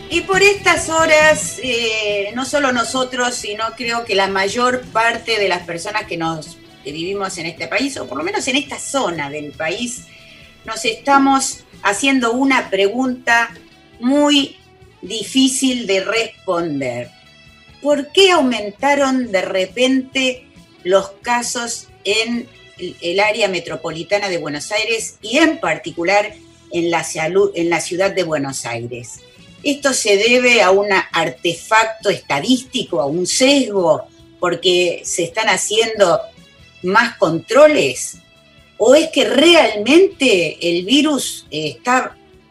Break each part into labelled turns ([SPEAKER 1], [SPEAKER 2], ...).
[SPEAKER 1] Y por estas horas, no solo nosotros, sino creo que la mayor parte de las personas que vivimos en este país, o por lo menos en esta zona del país, nos estamos haciendo una pregunta muy difícil de responder. ¿Por qué aumentaron de repente los casos en el área metropolitana de Buenos Aires y en particular en la ciudad de Buenos Aires? ¿Esto se debe a un artefacto estadístico, a un sesgo, porque se están haciendo más controles? ¿O es que realmente el virus está,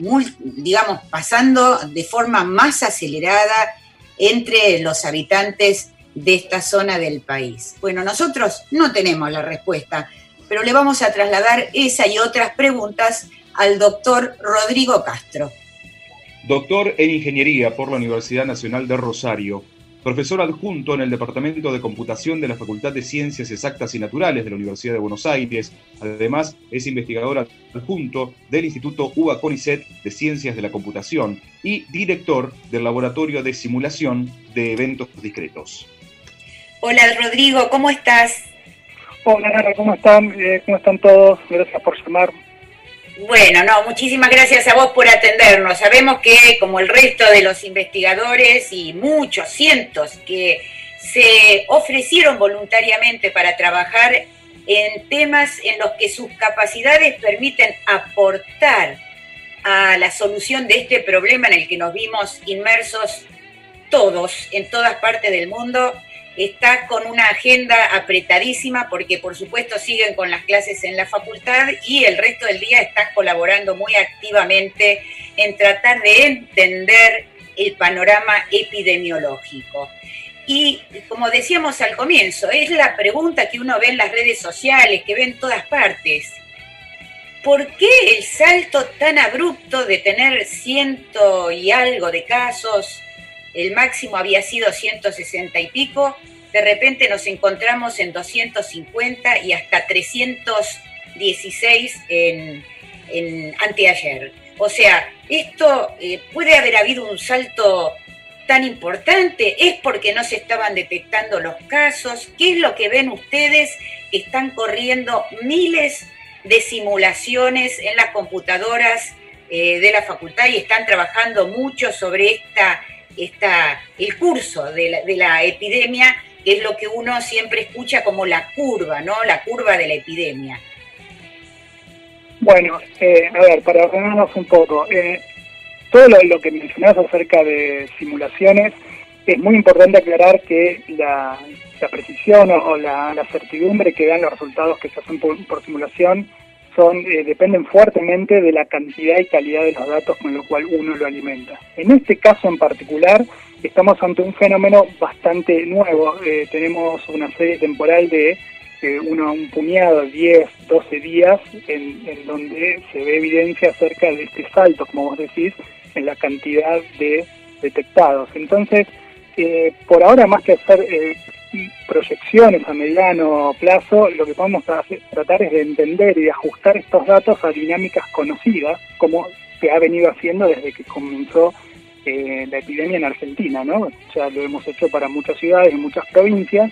[SPEAKER 1] pasando de forma más acelerada entre los habitantes de esta zona del país? Bueno, nosotros no tenemos la respuesta, pero le vamos a trasladar esa y otras preguntas al doctor Rodrigo Castro.
[SPEAKER 2] Doctor en Ingeniería por la Universidad Nacional de Rosario, profesor adjunto en el Departamento de Computación de la Facultad de Ciencias Exactas y Naturales de la Universidad de Buenos Aires. Además, es investigador adjunto del Instituto UBA CONICET de Ciencias de la Computación y director del Laboratorio de Simulación de Eventos Discretos.
[SPEAKER 1] Hola Rodrigo, ¿cómo estás?
[SPEAKER 3] Hola Nara, ¿cómo están? ¿Cómo están todos? Gracias por llamar.
[SPEAKER 1] Bueno, muchísimas gracias a vos por atendernos. Sabemos que, como el resto de los investigadores y muchos, cientos, que se ofrecieron voluntariamente para trabajar en temas en los que sus capacidades permiten aportar a la solución de este problema en el que nos vimos inmersos todos, en todas partes del mundo, está con una agenda apretadísima porque por supuesto siguen con las clases en la facultad y el resto del día está colaborando muy activamente en tratar de entender el panorama epidemiológico. Y como decíamos al comienzo, es la pregunta que uno ve en las redes sociales, que ve en todas partes. ¿Por qué el salto tan abrupto de tener 100 y algo de casos? El máximo había sido 160 y pico, de repente nos encontramos en 250 y hasta 316 en anteayer. O sea, esto puede haber habido un salto tan importante, ¿es porque no se estaban detectando los casos? ¿Qué es lo que ven ustedes? Están corriendo miles de simulaciones en las computadoras de la facultad y están trabajando mucho sobre el curso de la epidemia, que es lo que uno siempre escucha como la curva, ¿no? La curva de la epidemia.
[SPEAKER 3] Bueno, a ver, para ordenarnos un poco, todo lo que mencionabas acerca de simulaciones, es muy importante aclarar que la precisión o la certidumbre que dan los resultados que se hacen por simulación dependen fuertemente de la cantidad y calidad de los datos con los cual uno lo alimenta. En este caso en particular, estamos ante un fenómeno bastante nuevo. Tenemos una serie temporal de un puñado, 10, 12 días, en donde se ve evidencia acerca de este salto, como vos decís, en la cantidad de detectados. Entonces, por ahora, más que hacer proyecciones a mediano plazo, lo que podemos tratar es de entender y de ajustar estos datos a dinámicas conocidas, como se ha venido haciendo desde que comenzó la epidemia en Argentina, ¿no? Ya lo hemos hecho para muchas ciudades y muchas provincias,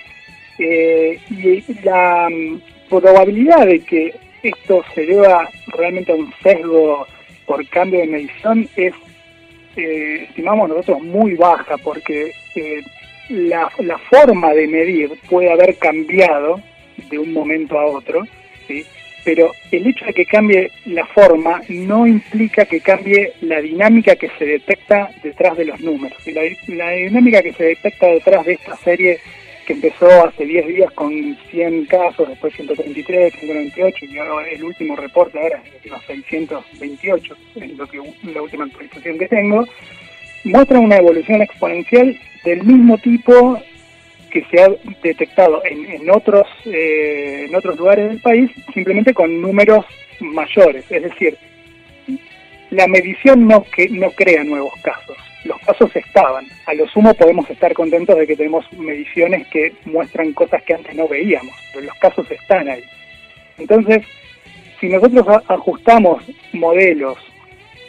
[SPEAKER 3] y la probabilidad de que esto se deba realmente a un sesgo por cambio de medición es, estimamos nosotros, muy baja, porque la forma de medir puede haber cambiado de un momento a otro, ¿sí? Pero el hecho de que cambie la forma no implica que cambie la dinámica que se detecta detrás de los números. Y la dinámica que se detecta detrás de esta serie que empezó hace 10 días con 100 casos, después 133, 198, y ahora el último reporte ahora es los 628, es la última actualización que tengo, muestra una evolución exponencial del mismo tipo que se ha detectado en otros lugares del país, simplemente con números mayores. Es decir, la medición no crea nuevos casos. Los casos estaban. A lo sumo podemos estar contentos de que tenemos mediciones que muestran cosas que antes no veíamos, pero los casos están ahí. Entonces, si nosotros ajustamos modelos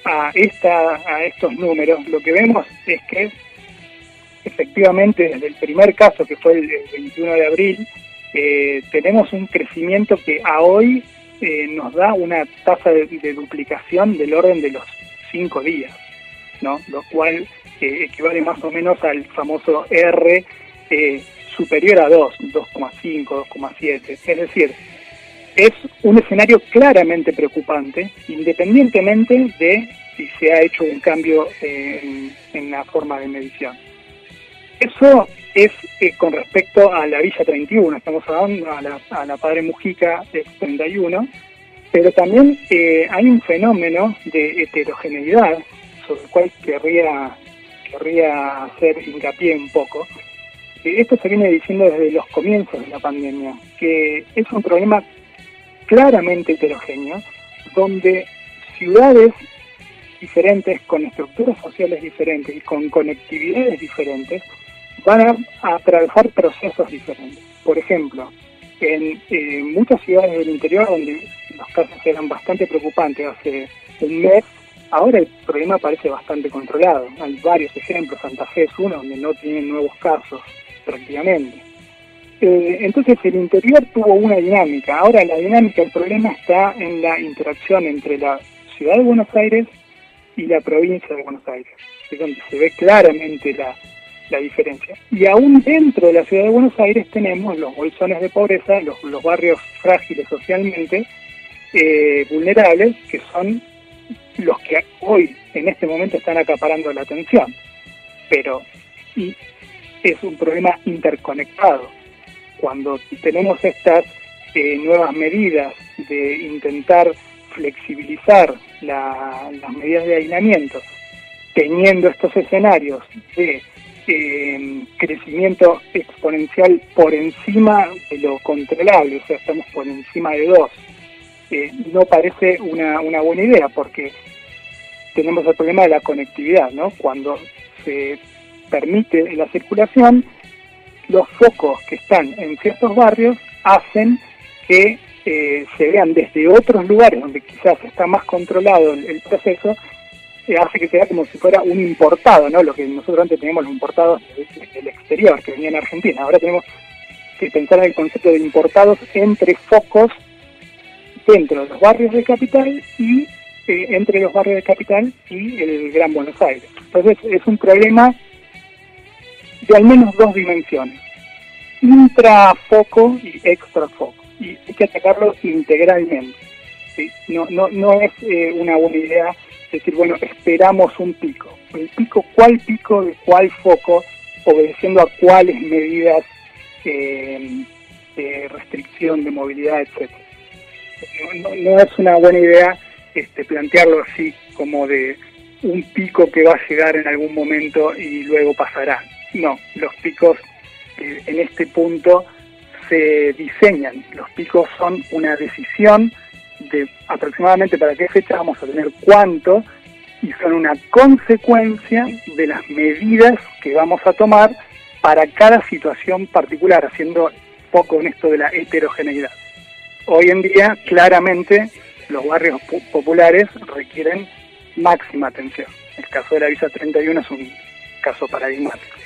[SPEAKER 3] a estos números, lo que vemos es que efectivamente desde el primer caso, que fue el 21 de abril, tenemos un crecimiento que a hoy nos da una tasa de duplicación del orden de los 5 días, ¿no? Lo cual equivale más o menos al famoso R superior a 2,5, 2,7. Es decir, es un escenario claramente preocupante, independientemente de si se ha hecho un cambio en la forma de medición. Eso es con respecto a la Villa 31, estamos hablando a la Padre Mujica ex 31, pero también hay un fenómeno de heterogeneidad sobre el cual querría hacer hincapié un poco. Esto se viene diciendo desde los comienzos de la pandemia, que es un problema claramente heterogéneo, donde ciudades diferentes, con estructuras sociales diferentes y con conectividades diferentes, van a atravesar procesos diferentes. Por ejemplo, en muchas ciudades del interior, donde los casos eran bastante preocupantes hace un mes, ahora el problema parece bastante controlado. Hay varios ejemplos, Santa Fe es uno, donde no tienen nuevos casos prácticamente. Entonces el interior tuvo una dinámica. Ahora la dinámica, el problema está en la interacción entre la ciudad de Buenos Aires y la provincia de Buenos Aires, es donde se ve claramente la diferencia. Y aún dentro de la ciudad de Buenos Aires tenemos los bolsones de pobreza, los barrios frágiles socialmente, vulnerables, que son los que hoy, en este momento, están acaparando la atención. Pero es un problema interconectado. Cuando tenemos estas nuevas medidas de intentar flexibilizar las medidas de aislamiento, teniendo estos escenarios de crecimiento exponencial por encima de lo controlable, o sea, estamos por encima de 2, no parece una buena idea, porque tenemos el problema de la conectividad, ¿no? Cuando se permite la circulación, los focos que están en ciertos barrios hacen que se vean desde otros lugares donde quizás está más controlado el proceso, hace que sea como si fuera un importado, ¿no? Lo que nosotros antes teníamos los importados del exterior, que venían a Argentina. Ahora tenemos que pensar en el concepto de importados entre focos dentro de los barrios de capital y entre los barrios de capital y el Gran Buenos Aires. Entonces es un problema de al menos 2 dimensiones, intrafoco y extrafoco, y hay que atacarlo integralmente, ¿sí? No es una buena idea decir, bueno, esperamos un pico. ¿El pico? ¿Cuál pico de cuál foco? Obedeciendo a cuáles medidas de restricción de movilidad, etcétera. No es una buena idea plantearlo así, como de un pico que va a llegar en algún momento y luego pasará. No, los picos en este punto se diseñan. Los picos son una decisión de aproximadamente para qué fecha vamos a tener cuánto, y son una consecuencia de las medidas que vamos a tomar para cada situación particular, haciendo foco en esto de la heterogeneidad. Hoy en día, claramente, los barrios populares requieren máxima atención. El caso de la Villa 31 es un caso paradigmático.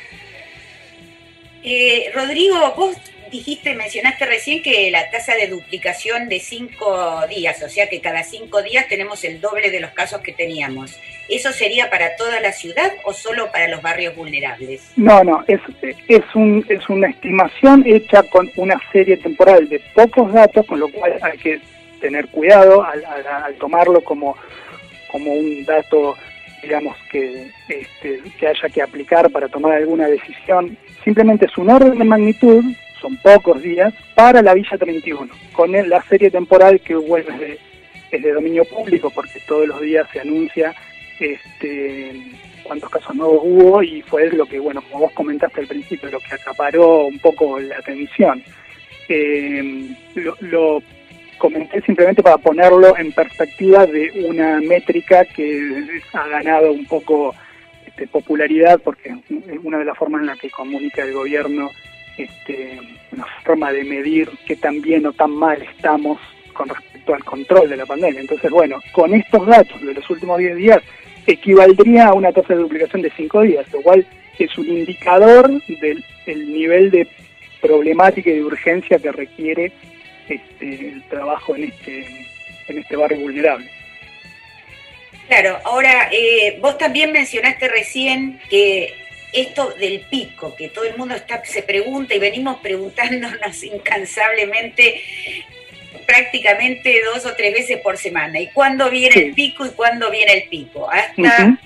[SPEAKER 1] Rodrigo, vos mencionaste recién que la tasa de duplicación de 5 días, o sea que cada 5 días tenemos el doble de los casos que teníamos. ¿Eso sería para toda la ciudad o solo para los barrios vulnerables?
[SPEAKER 3] No, es una estimación hecha con una serie temporal de pocos datos, con lo cual hay que tener cuidado al tomarlo como un dato, digamos, que haya que aplicar para tomar alguna decisión. Simplemente es un orden de magnitud, son pocos días, para la Villa 31, con la serie temporal que vuelve es de dominio público, porque todos los días se anuncia cuántos casos nuevos hubo, y fue lo que, bueno, como vos comentaste al principio, lo que acaparó un poco la atención. Lo comenté simplemente para ponerlo en perspectiva de una métrica que ha ganado un poco popularidad, porque es una de las formas en las que comunica el gobierno, una forma de medir qué tan bien o tan mal estamos con respecto al control de la pandemia. Entonces, bueno, con estos datos de los últimos 10 días, equivaldría a una tasa de duplicación de 5 días, lo cual es un indicador del nivel de problemática y de urgencia que requiere el trabajo en este barrio vulnerable.
[SPEAKER 1] Claro, ahora vos también mencionaste recién que esto del pico, que todo el mundo se pregunta y venimos preguntándonos incansablemente prácticamente 2 o 3 veces por semana. ¿Y cuándo viene el pico y cuándo viene el pico? Hasta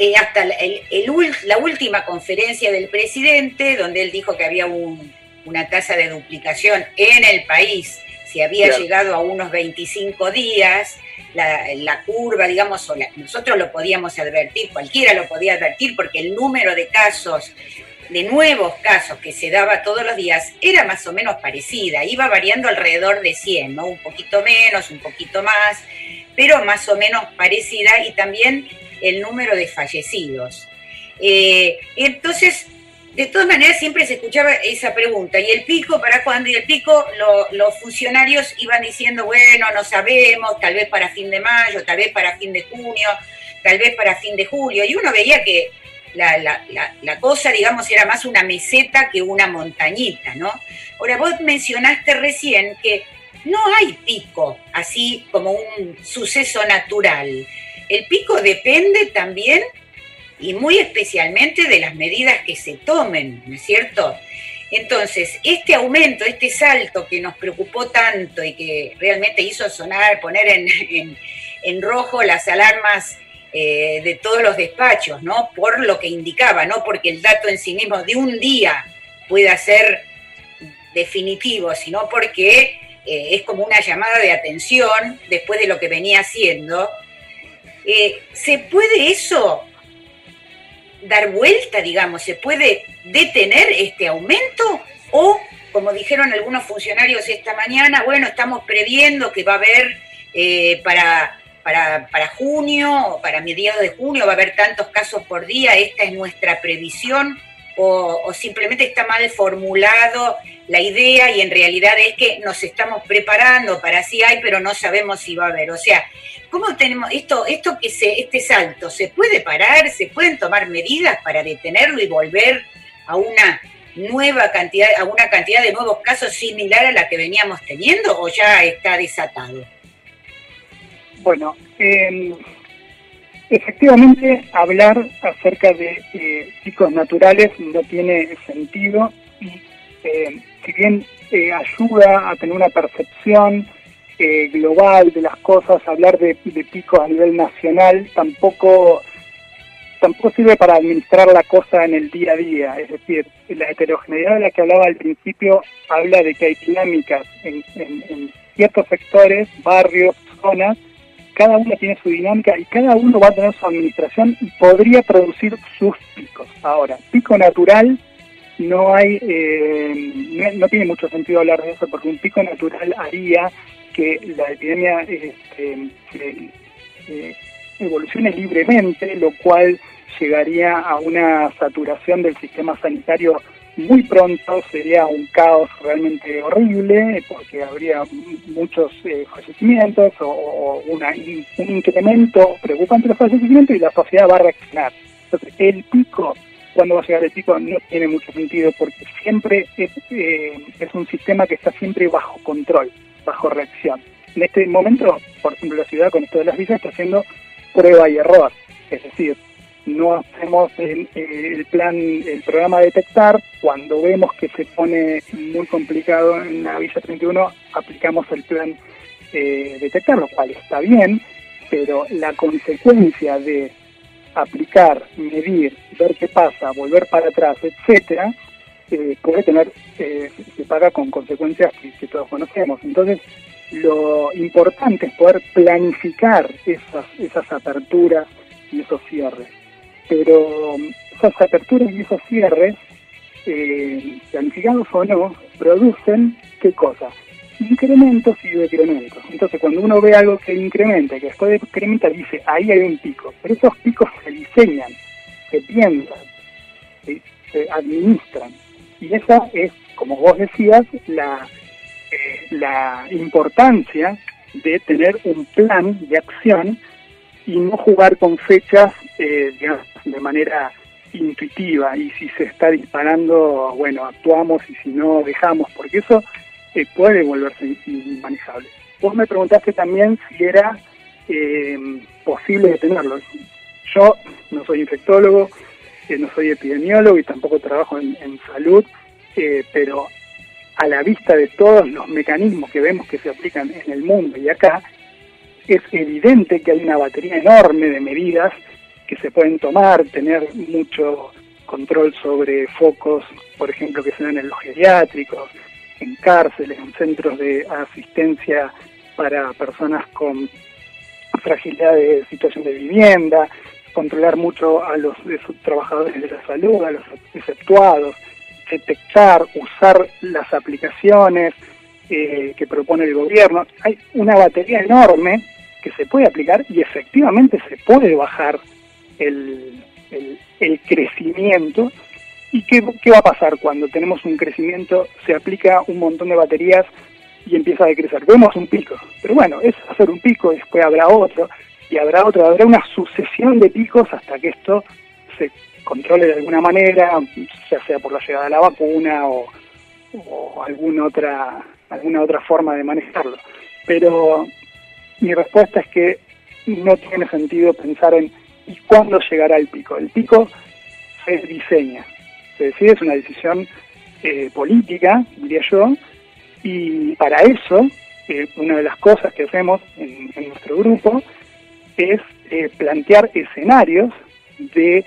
[SPEAKER 1] la última conferencia del presidente, donde él dijo que había una tasa de duplicación en el país, se había llegado a unos 25 días, la curva, digamos, nosotros lo podíamos advertir, cualquiera lo podía advertir, porque el número de casos, de nuevos casos que se daba todos los días, era más o menos parecida, iba variando alrededor de 100, ¿no? Un poquito menos, un poquito más, pero más o menos parecida, y también el número de fallecidos. Entonces, de todas maneras, siempre se escuchaba esa pregunta, ¿y el pico para cuándo? Y el pico, los funcionarios iban diciendo, bueno, no sabemos, tal vez para fin de mayo, tal vez para fin de junio, tal vez para fin de julio, y uno veía que la cosa, digamos, era más una meseta que una montañita, ¿no? Ahora, vos mencionaste recién que no hay pico, así como un suceso natural. El pico depende también, y muy especialmente, de las medidas que se tomen, ¿no es cierto? Entonces, este aumento, este salto que nos preocupó tanto y que realmente hizo poner en rojo las alarmas de todos los despachos, ¿no? Por lo que indicaba, no porque el dato en sí mismo de un día pueda ser definitivo, sino porque es como una llamada de atención después de lo que venía haciendo. ¿Se puede eso dar vuelta, digamos? ¿Se puede detener este aumento? O, como dijeron algunos funcionarios esta mañana, bueno, estamos previendo que va a haber para junio, o para mediados de junio, va a haber tantos casos por día, esta es nuestra previsión, o simplemente está mal formulado la idea y en realidad es que nos estamos preparando para si hay, pero no sabemos si va a haber. O sea, ¿cómo tenemos este salto? ¿Se puede parar? ¿Se pueden tomar medidas para detenerlo y volver a una cantidad de nuevos casos similar a la que veníamos teniendo, o ya está desatado?
[SPEAKER 3] Bueno, efectivamente hablar acerca de picos naturales no tiene sentido y si bien ayuda a tener una percepción global de las cosas, hablar de picos a nivel nacional tampoco sirve para administrar la cosa en el día a día. Es decir, la heterogeneidad de la que hablaba al principio habla de que hay dinámicas en ciertos sectores, barrios, zonas. Cada uno tiene su dinámica y cada uno va a tener su administración y podría producir sus picos. Ahora, pico natural no hay, no tiene mucho sentido hablar de eso, porque un pico natural haría que la epidemia evolucione libremente, lo cual llegaría a una saturación del sistema sanitario muy pronto, sería un caos realmente horrible, porque habría muchos fallecimientos o un incremento preocupante de los fallecimientos y la sociedad va a reaccionar. Entonces, el pico, cuando va a llegar el pico, no tiene mucho sentido, porque siempre es un sistema que está siempre bajo control, bajo reacción. En este momento, por ejemplo, la ciudad con esto de las visas está haciendo prueba y error, es decir, no hacemos el programa detectar, cuando vemos que se pone muy complicado en la Villa 31, aplicamos el plan detectar, lo cual está bien, pero la consecuencia de aplicar, medir, ver qué pasa, volver para atrás, etcétera, puede tener, se paga con consecuencias que todos conocemos. Entonces, lo importante es poder planificar esas aperturas y esos cierres. Pero esas aperturas y esos cierres, planificados o no, producen, ¿qué cosa? Incrementos y decrementos. Entonces, cuando uno ve algo que incrementa, que después decrementa, dice, ahí hay un pico. Pero esos picos se diseñan, se piensan, se administran. Y esa es, como vos decías, la importancia de tener un plan de acción y no jugar con fechas, digamos, de manera intuitiva, y si se está disparando, bueno, actuamos, y si no, dejamos, porque eso puede volverse inmanejable. Vos me preguntaste también si era posible detenerlo. Yo no soy infectólogo, no soy epidemiólogo y tampoco trabajo en salud, pero a la vista de todos los mecanismos que vemos que se aplican en el mundo y acá, es evidente que hay una batería enorme de medidas que se pueden tomar, tener mucho control sobre focos, por ejemplo, que se dan en los geriátricos, en cárceles, en centros de asistencia para personas con fragilidad de situación de vivienda, controlar mucho a los trabajadores de la salud, a los exceptuados, detectar, usar las aplicaciones que propone el gobierno. Hay una batería enorme que se puede aplicar y efectivamente se puede bajar el crecimiento. ¿Y qué va a pasar cuando tenemos un crecimiento? Se aplica un montón de baterías y empieza a decrecer. Vemos un pico, pero bueno, es hacer un pico y después habrá otro, y habrá otro, habrá una sucesión de picos hasta que esto se controle de alguna manera, ya sea por la llegada de la vacuna o alguna otra forma de manejarlo. Pero mi respuesta es que no tiene sentido pensar en ¿y cuándo llegará el pico? El pico se diseña, se decide, es una decisión política, diría yo, y para eso una de las cosas que hacemos en nuestro grupo es plantear escenarios de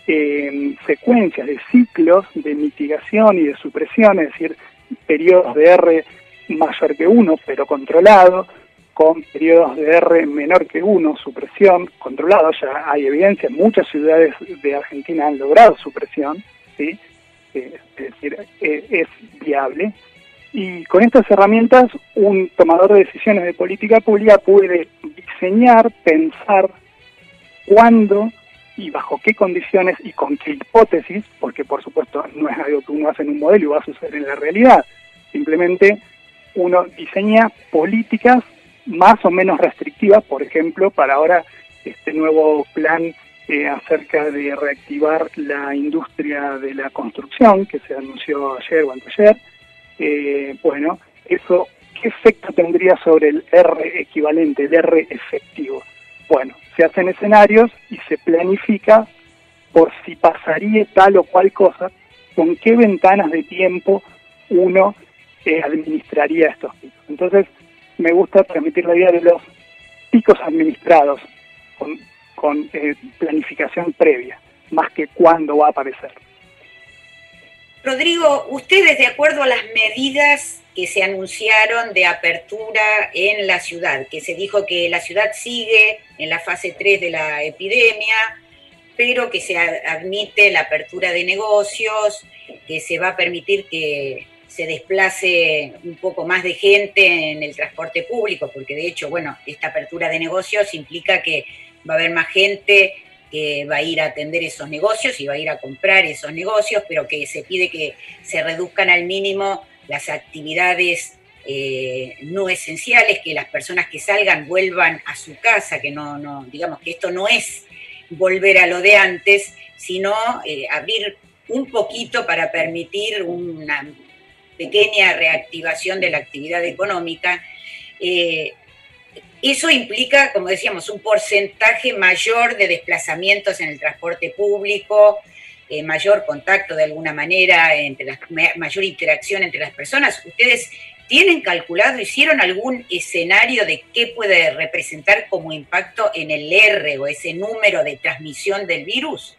[SPEAKER 3] secuencias, de ciclos de mitigación y de supresión, es decir, periodos de R mayor que 1, pero controlado, con periodos de R menor que 1, supresión, controlado. Ya hay evidencia, muchas ciudades de Argentina han logrado supresión, ¿sí? Es decir, es viable. Y con estas herramientas, un tomador de decisiones de política pública puede diseñar, pensar cuándo y bajo qué condiciones y con qué hipótesis, porque por supuesto no es algo que uno hace en un modelo y va a suceder en la realidad. Simplemente uno diseña políticas más o menos restrictivas, por ejemplo, para ahora este nuevo plan acerca de reactivar la industria de la construcción, que se anunció ayer o anteayer. Bueno, eso, ¿qué efecto tendría sobre el R equivalente, el R efectivo? Bueno, se hacen escenarios y se planifica por si pasaría tal o cual cosa, con qué ventanas de tiempo uno administraría estos picos. Entonces, me gusta transmitir la idea de los picos administrados con planificación previa, más que cuándo va a aparecer.
[SPEAKER 1] Rodrigo, ustedes, de acuerdo a las medidas que se anunciaron de apertura en la ciudad, que se dijo que la ciudad sigue en la fase 3 de la epidemia, pero que se admite la apertura de negocios, que se va a permitir que se desplace un poco más de gente en el transporte público, porque de hecho, bueno, esta apertura de negocios implica que va a haber más gente que va a ir a atender esos negocios y va a ir a comprar esos negocios, pero que se pide que se reduzcan al mínimo las actividades no esenciales, que las personas que salgan vuelvan a su casa, que no digamos que esto no es volver a lo de antes, sino abrir un poquito para permitir una pequeña reactivación de la actividad económica. Eso implica, como decíamos, un porcentaje mayor de desplazamientos en el transporte público, mayor contacto de alguna manera, mayor interacción entre las personas. ¿Ustedes tienen calculado, hicieron algún escenario de qué puede representar como impacto en el R o ese número de transmisión del virus?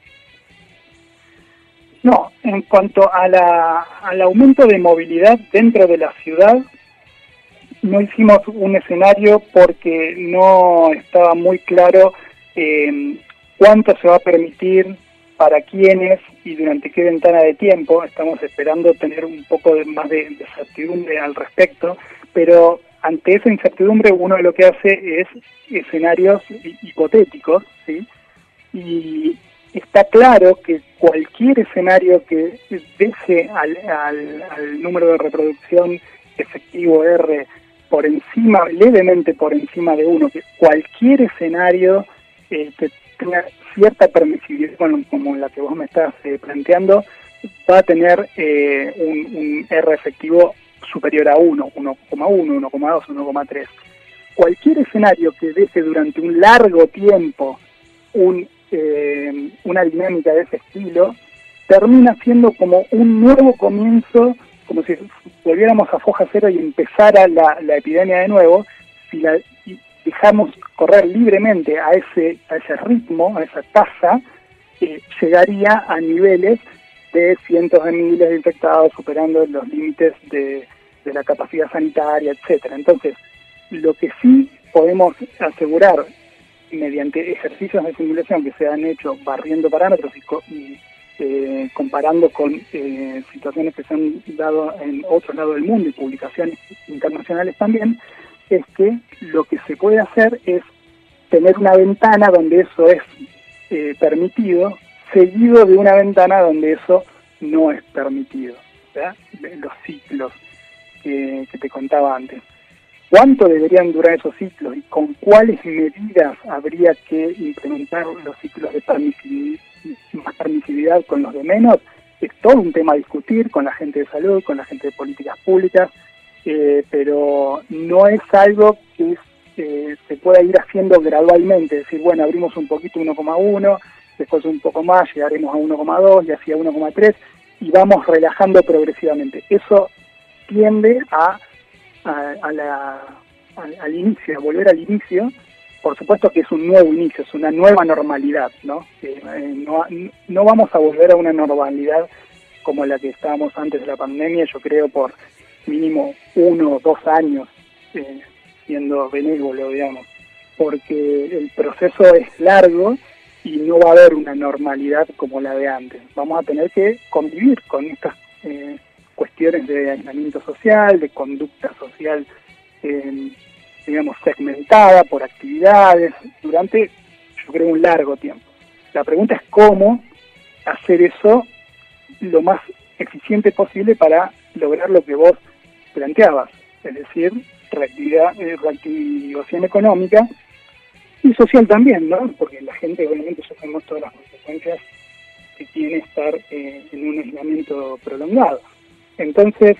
[SPEAKER 3] No, en cuanto al aumento de movilidad dentro de la ciudad, no hicimos un escenario porque no estaba muy claro cuánto se va a permitir, para quiénes y durante qué ventana de tiempo. Estamos esperando tener un poco más de certidumbre al respecto, pero ante esa incertidumbre uno lo que hace es escenarios hipotéticos, ¿sí? Y está claro que cualquier escenario que deje al número de reproducción efectivo R por encima, levemente por encima de 1, que cualquier escenario que tenga cierta permisividad como la que vos me estás planteando, va a tener un R efectivo superior a 1, 1,1, 1,2, 1,3. Cualquier escenario que deje durante un largo tiempo una dinámica de ese estilo, termina siendo como un nuevo comienzo, como si volviéramos a foja cero y empezara la epidemia de nuevo. Si la dejamos correr libremente a ese ritmo, a esa tasa, llegaría a niveles de cientos de miles de infectados, superando los límites de la capacidad sanitaria, etcétera. Entonces, lo que sí podemos asegurar mediante ejercicios de simulación que se han hecho barriendo parámetros y comparando con situaciones que se han dado en otros lados del mundo y publicaciones internacionales también, es que lo que se puede hacer es tener una ventana donde eso es permitido, seguido de una ventana donde eso no es permitido, ¿verdad? Los ciclos que te contaba antes. ¿Cuánto deberían durar esos ciclos y con cuáles medidas habría que implementar los ciclos de más permisividad con los de menos? Es todo un tema a discutir con la gente de salud, con la gente de políticas públicas, pero no es algo que se pueda ir haciendo gradualmente, es decir, bueno, abrimos un poquito 1,1, después un poco más, llegaremos a 1,2 y así a 1,3 y vamos relajando progresivamente. Eso tiende al inicio, a volver al inicio. Por supuesto que es un nuevo inicio, es una nueva normalidad, ¿no? No vamos a volver a una normalidad como la que estábamos antes de la pandemia, yo creo por mínimo 1 o 2 años, siendo benévolo, digamos, porque el proceso es largo y no va a haber una normalidad como la de antes. Vamos a tener que convivir con estas cuestiones de aislamiento social, de conducta social, digamos, segmentada por actividades, durante, yo creo, un largo tiempo. La pregunta es cómo hacer eso lo más eficiente posible para lograr lo que vos planteabas, es decir, reactivación económica y social también, ¿no? Porque la gente, obviamente, ya sabemos todas las consecuencias que tiene estar en un aislamiento prolongado. Entonces,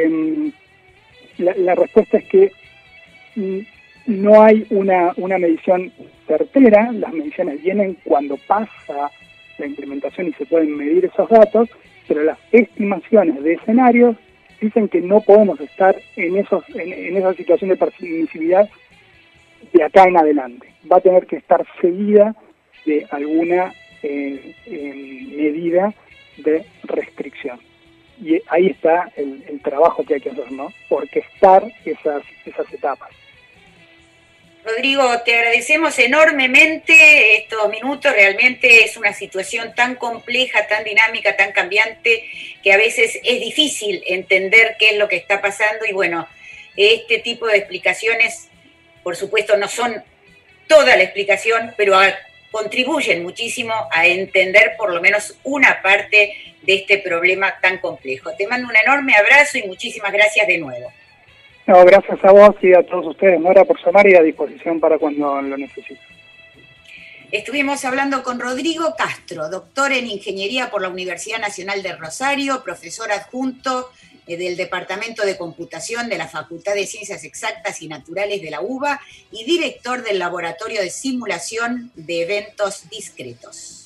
[SPEAKER 3] la respuesta es que no hay una medición certera. Las mediciones vienen cuando pasa la implementación y se pueden medir esos datos, pero las estimaciones de escenarios dicen que no podemos estar en esa situación de permisividad de acá en adelante. Va a tener que estar seguida de alguna medida de restricción. Y ahí está el trabajo que hay que hacer, ¿no? Orquestar esas etapas.
[SPEAKER 1] Rodrigo, te agradecemos enormemente estos minutos. Realmente es una situación tan compleja, tan dinámica, tan cambiante, que a veces es difícil entender qué es lo que está pasando. Y bueno, este tipo de explicaciones, por supuesto, no son toda la explicación, pero contribuyen muchísimo a entender por lo menos una parte de este problema tan complejo. Te mando un enorme abrazo y muchísimas gracias de nuevo.
[SPEAKER 3] No, gracias a vos y a todos ustedes, Nora, por llamar y a disposición para cuando lo necesiten.
[SPEAKER 1] Estuvimos hablando con Rodrigo Castro, doctor en Ingeniería por la Universidad Nacional de Rosario, profesor adjunto del Departamento de Computación de la Facultad de Ciencias Exactas y Naturales de la UBA y director del Laboratorio de Simulación de Eventos Discretos.